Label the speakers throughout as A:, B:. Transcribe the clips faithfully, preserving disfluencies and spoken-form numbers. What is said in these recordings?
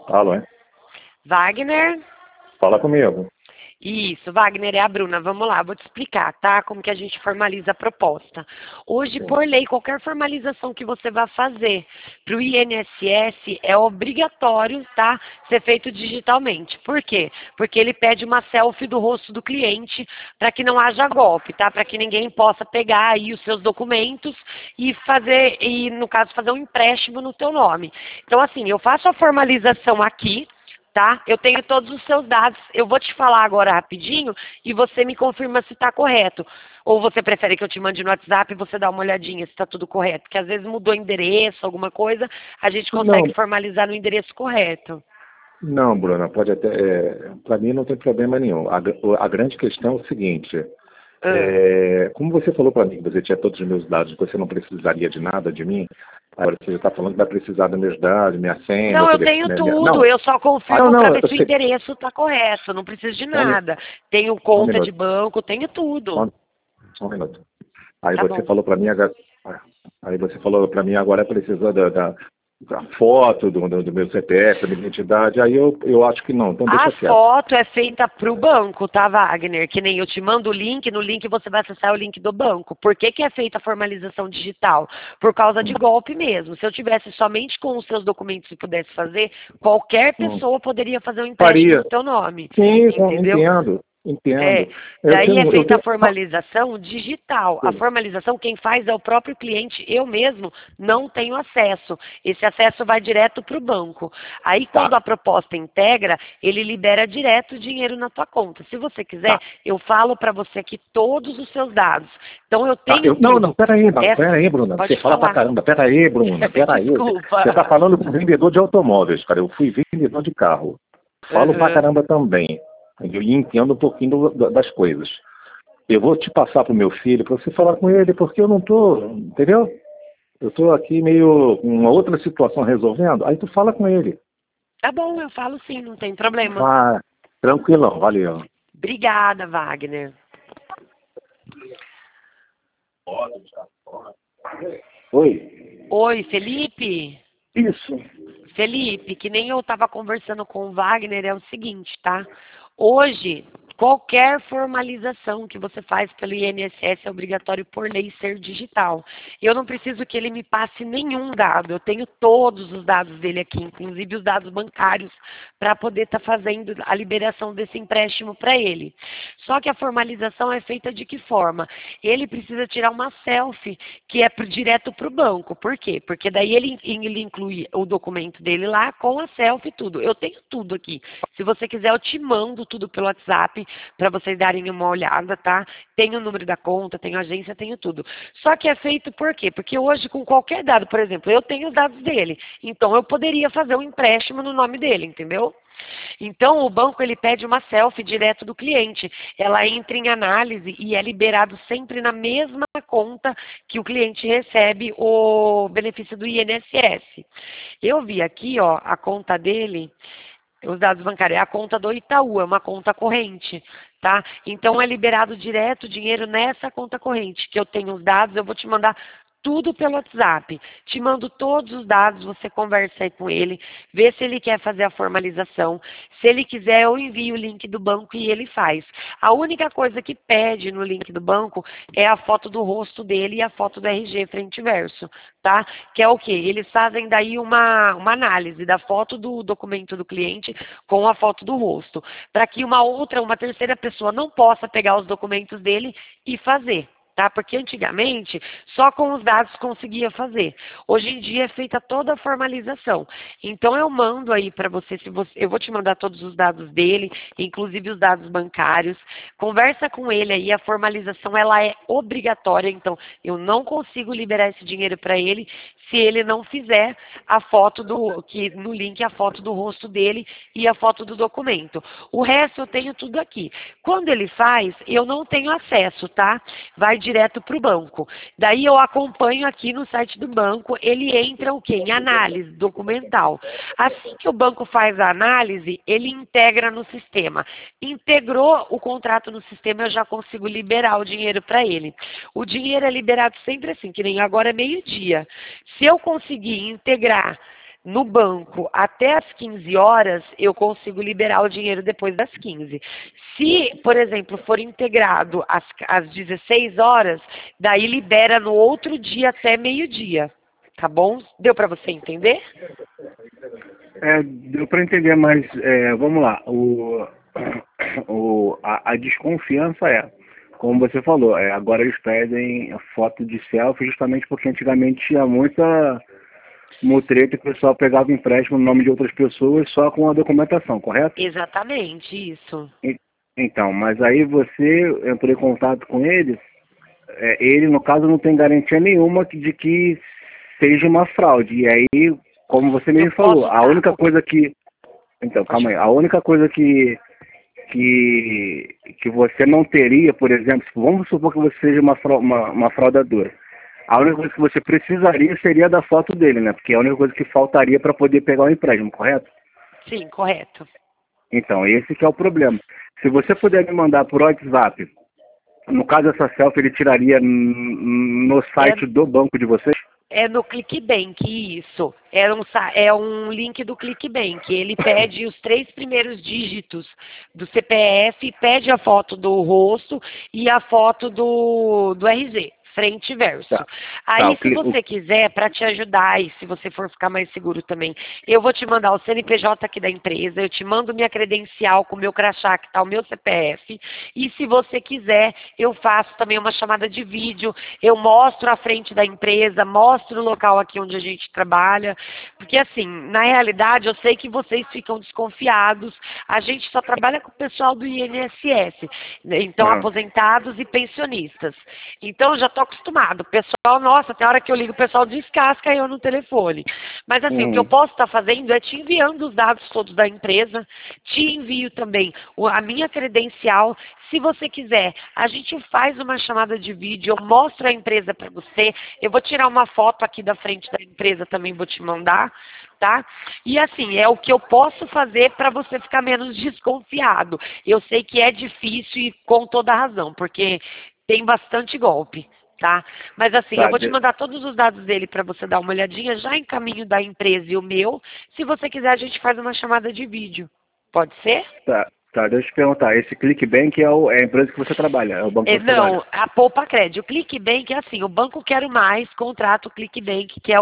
A: Alô, hein?
B: Wagner?
A: Fala comigo.
B: Isso, Wagner, é a Bruna. Vamos lá, vou te explicar, tá? Como que a gente formaliza a proposta. Hoje,
A: Sim.
B: por lei, qualquer formalização que você vá fazer para o I N S S é obrigatório, tá? Ser feito digitalmente. Por quê? Porque ele pede uma selfie do rosto do cliente para que não haja golpe, tá? Para que ninguém possa pegar aí os seus documentos e fazer, e no caso, fazer um empréstimo no teu nome. Então, assim, eu faço a formalização aqui, tá? Eu tenho todos os seus dados. Eu vou te falar agora rapidinho e você me confirma se está correto. Ou você prefere que eu te mande no WhatsApp e você dá uma olhadinha se está tudo correto? Porque às vezes mudou endereço, alguma coisa, a gente consegue
A: Não,
B: formalizar no endereço correto.
A: não, Bruna, pode até. É, para mim não tem problema nenhum. A, gr- a grande questão é o seguinte:
B: Ah.
A: é, como você falou para mim que você tinha todos os meus dados, que você não precisaria de nada de mim, agora você já está falando que vai precisar dos meus dados, minha senha, meu
B: Não, eu tenho
A: telefone. Minha...
B: tudo.
A: Não,
B: Eu só
A: ah, não,
B: confirmo para
A: não,
B: ver
A: eu
B: se o
A: sei.
B: endereço está correto. Não preciso de
A: Só um, mi-
B: nada. Tenho
A: só um
B: conta de
A: minuto.
B: banco, tenho
A: Só,
B: tudo.
A: um- só um minuto. Aí
B: Tá
A: você
B: bom.
A: falou para mim agora. Aí você falou para mim agora precisa da, da, da foto do, do, do meu C P F, da minha identidade. Aí eu, eu acho que não, então
B: A
A: deixa quieto.
B: foto é feita para o banco, tá, Wagner? Que nem eu te mando o link, no link você vai acessar o link do banco. Por que, que é feita a formalização digital? Por causa de
A: Hum.
B: golpe mesmo. Se eu tivesse somente com os seus documentos e pudesse fazer, qualquer
A: Hum.
B: pessoa poderia fazer um empréstimo
A: Faria.
B: no teu nome.
A: Sim, com-
B: Entendeu?
A: entendo,
B: É,
A: entendo. Eu
B: daí é
A: tenho, eu
B: feita a
A: tenho.
B: formalização digital. A
A: Sim,
B: formalização quem faz é o próprio cliente. Eu mesmo não tenho acesso. Esse acesso vai direto para o banco. Aí quando
A: tá,
B: a proposta integra, ele libera direto o dinheiro na tua conta. Se você quiser,
A: tá,
B: eu falo para você aqui todos os seus dados. Então eu
A: tá.
B: tenho
A: Eu, não, não,
B: tudo.
A: peraí, não,
B: Essa,
A: peraí, Bruna. Você
B: pode
A: fala pra
B: falar.
A: caramba. Peraí, Bruna, peraí. Você tá
B: Desculpa.
A: falando com vendedor de automóveis, cara. Eu fui vendedor de carro. Falo pra
B: Uhum.
A: caramba também. Eu entendo um pouquinho do- das coisas. Eu vou te passar pro meu filho para você falar com ele, porque eu não tô, entendeu? Eu tô aqui meio com uma outra situação resolvendo. Aí tu fala com ele.
B: Tá bom, eu falo sim, não tem problema.
A: Vai, tranquilão, valeu.
B: Obrigada, Wagner.
A: Oi.
B: Oi, Felipe?
A: Isso.
B: Felipe, que nem eu estava conversando com o Wagner, é o seguinte, tá? Hoje, qualquer formalização que você faz pelo I N S S é obrigatório por lei ser digital. Eu não preciso que ele me passe nenhum dado, eu tenho todos os dados dele aqui, inclusive os dados bancários, para poder estar fazendo a liberação desse empréstimo para ele. Só que a formalização é feita de que forma? Ele precisa tirar uma selfie que é pro, direto para o banco. Por quê? Porque daí ele, ele inclui o documento dele lá com a selfie e tudo. Eu tenho tudo aqui. Se você quiser, eu te mando tudo pelo WhatsApp para vocês darem uma olhada, tá? Tenho o número da conta, tenho a agência, tenho tudo. Só que é feito por quê? Porque hoje, com qualquer dado, por exemplo, eu tenho os dados dele. Então, eu poderia fazer um empréstimo no nome dele, entendeu? Então, o banco ele pede uma selfie direto do cliente. Ela entra em análise e é liberado sempre na mesma conta que o cliente recebe o benefício do I N S S. Eu vi aqui, ó, a conta dele, os dados bancários, é a conta do Itaú, é uma conta corrente, tá? Então, é liberado direto o dinheiro nessa conta corrente, que eu tenho os dados, eu vou te mandar tudo pelo WhatsApp. Te mando todos os dados, você conversa aí com ele, vê se ele quer fazer a formalização. Se ele quiser, eu envio o link do banco e ele faz. A única coisa que pede no link do banco é a foto do rosto dele e a foto do R G frente e verso, tá? Que é o quê? Eles fazem daí uma, uma análise da foto do documento do cliente com a foto do rosto, para que uma outra, uma terceira pessoa não possa pegar os documentos dele e fazer. Tá? Porque antigamente só com os dados conseguia fazer. Hoje em dia é feita toda a formalização. Então eu mando aí para você, se você, eu vou te mandar todos os dados dele, inclusive os dados bancários. Conversa com ele aí, a formalização ela é obrigatória, então eu não consigo liberar esse dinheiro para ele se ele não fizer a foto do, que no link a foto do rosto dele e a foto do documento. O resto eu tenho tudo aqui. Quando ele faz, eu não tenho acesso, tá? Vai direto para o banco. Daí eu acompanho aqui no site do banco, ele entra o quê? Em análise documental. Assim que o banco faz a análise, ele integra no sistema. Integrou o contrato no sistema, eu já consigo liberar o dinheiro para ele. O dinheiro é liberado sempre assim, que nem agora é meio-dia. Se eu conseguir integrar no banco até as quinze horas, eu consigo liberar o dinheiro depois das quinze. Se, por exemplo, for integrado às, às dezesseis horas, daí libera no outro dia até meio-dia. Tá bom? Deu para você entender?
C: É, deu para entender, mas é, vamos lá. O, o, a, a desconfiança é, como você falou, é, agora eles pedem a foto de selfie justamente porque antigamente tinha muita mutreta que o pessoal pegava empréstimo no nome de outras pessoas só com a documentação, correto?
B: Exatamente, isso.
C: E, então, mas aí você entrou em contato com ele, é, ele no caso não tem garantia nenhuma de que seja uma fraude. E aí, como você mesmo falou, a única coisa que... Então, calma aí. A única coisa que, que, que você não teria, por exemplo, vamos supor que você seja uma, uma, uma fraudadora. A única coisa que você precisaria seria da foto dele, né? Porque é a única coisa que faltaria para poder pegar o empréstimo, correto?
B: Sim, correto.
C: Então, esse que é o problema. Se você puder me mandar por WhatsApp, no caso essa selfie ele tiraria no site é, do banco de vocês?
B: É no ClickBank, isso. É um, é um link do ClickBank. Ele pede os três primeiros dígitos do C P F, pede a foto do rosto e a foto do, do R G. Frente e verso. Tá. Aí, tá, se você o... quiser, para te ajudar, e se você for ficar mais seguro também, eu vou te mandar o C N P J aqui da empresa, eu te mando minha credencial com o meu crachá, que está o meu C P F, e se você quiser, eu faço também uma chamada de vídeo, eu mostro a frente da empresa, mostro o local aqui onde a gente trabalha, porque assim, na realidade, eu sei que vocês ficam desconfiados, a gente só trabalha com o pessoal do I N S S, então ah. aposentados e pensionistas. Então, eu já estou acostumado. O pessoal, nossa, tem hora que eu ligo, o pessoal descasca eu no telefone. Mas assim, uhum. o que eu posso estar fazendo é te enviando os dados todos da empresa, te envio também a minha credencial. Se você quiser, a gente faz uma chamada de vídeo, eu mostro a empresa para você, eu vou tirar uma foto aqui da frente da empresa também, vou te mandar, tá? E assim, é o que eu posso fazer para você ficar menos desconfiado. Eu sei que é difícil e com toda razão, porque tem bastante golpe, tá? Mas assim, tá, eu vou te mandar todos os dados dele para você dar uma olhadinha, já em caminho da empresa e o meu. Se você quiser, a gente faz uma chamada de vídeo. Pode ser?
C: Tá. Tá, deixa eu te perguntar, esse ClickBank é, o, é a empresa que você trabalha, é o banco que
B: é,
C: você
B: não,
C: trabalha?
B: a Poupa Crédito. O ClickBank é assim, o Banco Quero Mais contrata o ClickBank, que é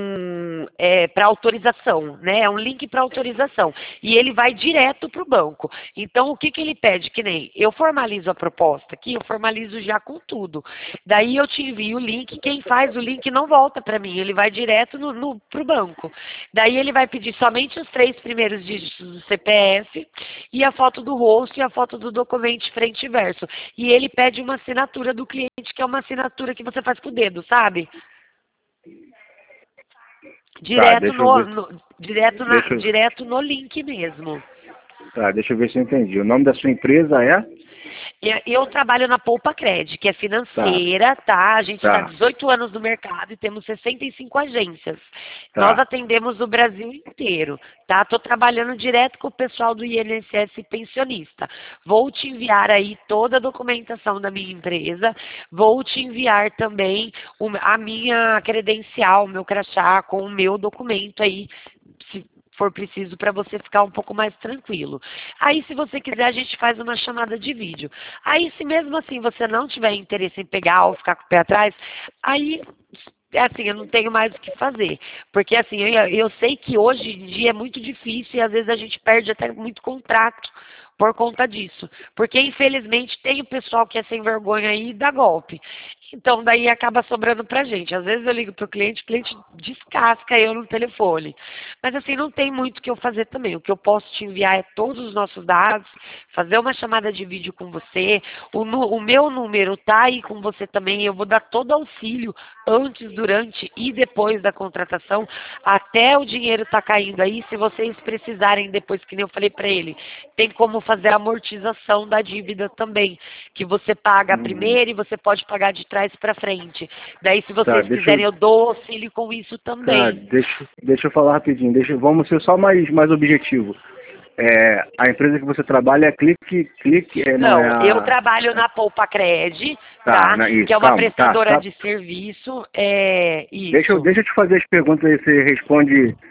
B: um é, para autorização, né? É um link para autorização. E ele vai direto para o banco. Então, o que, que ele pede? Que nem eu formalizo a proposta aqui, eu formalizo já com tudo. Daí eu te envio o link, quem faz o link não volta para mim, ele vai direto no, no, para o banco. Daí ele vai pedir somente os três primeiros dígitos do C P F e a foto do rosto e a foto do documento frente e verso. E ele pede uma assinatura do cliente, que é uma assinatura que você faz com o dedo, sabe? Direto, tá, no, no, direto, na, eu... direto no link mesmo.
C: Tá, deixa eu ver se eu entendi. O nome da sua empresa é?
B: Eu trabalho na Poupa Cred, que é financeira, tá? tá? A gente está há dezoito anos no mercado e temos sessenta e cinco agências. Tá. Nós atendemos o Brasil inteiro, tá? Estou trabalhando direto com o pessoal do I N S S pensionista. Vou te enviar aí toda a documentação da minha empresa, vou te enviar também a minha credencial, o meu crachá com o meu documento aí, se for preciso, para você ficar um pouco mais tranquilo. Aí, se você quiser, a gente faz uma chamada de vídeo. Aí, se mesmo assim você não tiver interesse em pegar ou ficar com o pé atrás, aí, assim, eu não tenho mais o que fazer. Porque, assim, eu, eu sei que hoje em dia é muito difícil e às vezes a gente perde até muito contrato por conta disso. Porque, infelizmente, tem o pessoal que é sem vergonha aí e dá golpe. Então, daí acaba sobrando pra gente. Às vezes eu ligo pro cliente, o cliente descasca eu no telefone. Mas assim, não tem muito o que eu fazer também. O que eu posso te enviar é todos os nossos dados, fazer uma chamada de vídeo com você. O, o meu número tá aí com você também. Eu vou dar todo auxílio antes, durante e depois da contratação, até o dinheiro tá caindo aí. Se vocês precisarem depois, que nem eu falei pra ele, tem como fazer a amortização da dívida também, que você paga
C: Hum.
B: primeiro e você pode pagar de trás para frente. Daí, se vocês
C: tá,
B: quiserem, eu... eu dou auxílio com isso também.
C: Tá, deixa, deixa eu falar rapidinho. Deixa, vamos ser só mais, mais objetivo. É, a empresa que você trabalha é Clique... clique é, não,
B: não
C: é a...
B: eu trabalho na Poupa Cred,
C: tá,
B: tá?
C: Na, isso,
B: que é uma
C: calma,
B: prestadora
C: tá, tá.
B: de serviço. É, isso.
C: Deixa, eu, deixa eu te fazer as perguntas aí, você responde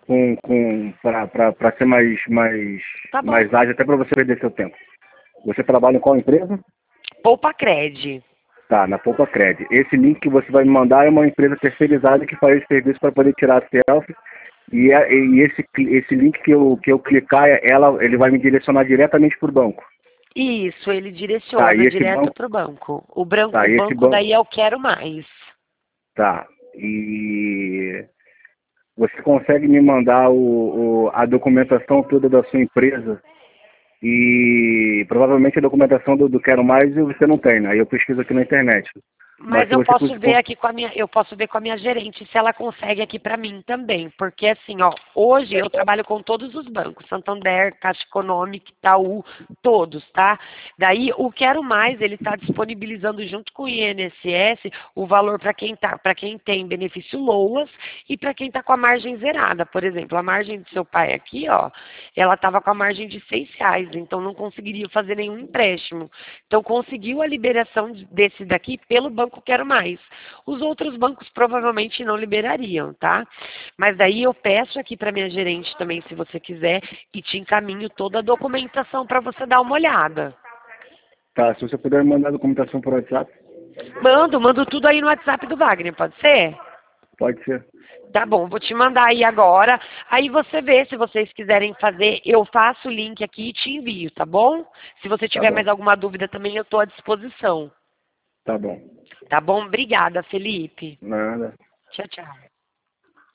C: com, com, para ser mais, mais,
B: Tá bom.
C: mais ágil, até para você perder seu tempo. Você trabalha em qual empresa?
B: Poupa-Cred.
C: Tá, na Poupa-Cred. Esse link que você vai me mandar é uma empresa terceirizada que faz esse serviço para poder tirar selfie. E, é, e esse, esse link que eu, que eu clicar, ela, ele vai me direcionar diretamente para o banco.
B: Isso, ele direciona
C: Tá, e esse
B: direto
C: banco-
B: para o banco. O, branco,
C: Tá,
B: o
C: e esse
B: banco
C: banco-
B: daí é o Quero Mais.
C: Tá. E você consegue me mandar o, o- a documentação toda da sua empresa? E provavelmente a documentação do, do Quero Mais você não tem, né? Aí eu pesquiso aqui na internet.
B: Mas
C: se
B: eu
C: você
B: posso
C: cons-
B: ver aqui com a minha, eu posso ver com a minha gerente se ela consegue aqui para mim também, porque assim, ó, hoje eu trabalho com todos os bancos, Santander, Caixa Econômica, Itaú, todos, tá? Daí o Quero Mais, ele está disponibilizando junto com o I N S S o valor para quem tá, para quem tem benefício LOAS e para quem está com a margem zerada, por exemplo, a margem do seu pai aqui, ó, ela estava com a margem de seis reais, então não conseguiria fazer nenhum empréstimo. Então conseguiu a liberação desse daqui pelo banco Quero Mais. Os outros bancos provavelmente não liberariam, tá? Mas daí eu peço aqui para minha gerente também, se você quiser, e te encaminho toda a documentação para você dar uma olhada.
C: Tá, se você puder me mandar a documentação por WhatsApp,
B: Mando, mando tudo aí no WhatsApp do Wagner, pode ser?
C: pode ser.
B: Tá bom, vou te mandar aí agora. Aí você vê, se vocês quiserem fazer, eu faço o link aqui e te envio, tá bom? Se você
C: Tá
B: tiver
C: bom.
B: mais alguma dúvida também, eu estou à disposição.
C: Tá bom.
B: Tá bom? Obrigada, Felipe.
C: Nada.
B: Tchau, tchau.